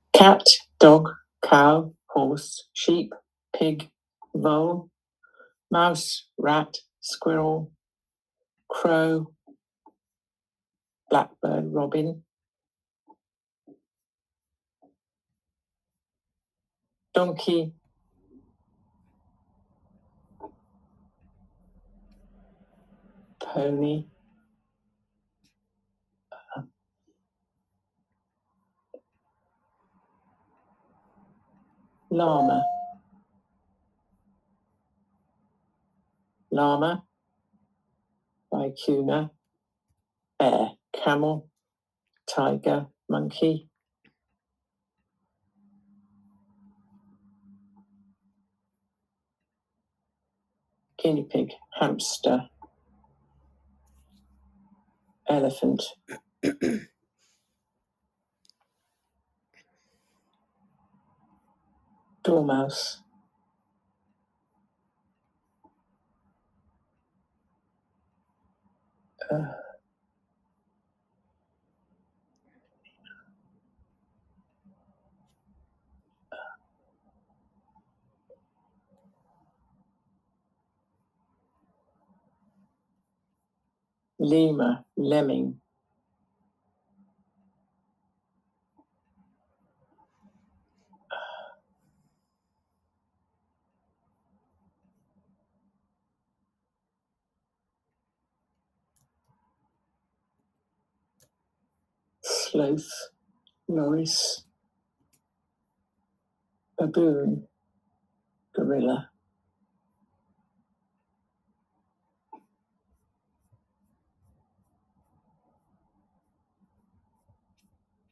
cat, dog, cow, horse, sheep, pig, vole, mouse, rat, squirrel, crow, blackbird, robin, donkey, pony, llama, llama, vicuna, bear, camel, tiger, monkey, guinea pig, hamster, elephant, dormouse, lemur, lemming, sloth, loris, baboon, gorilla.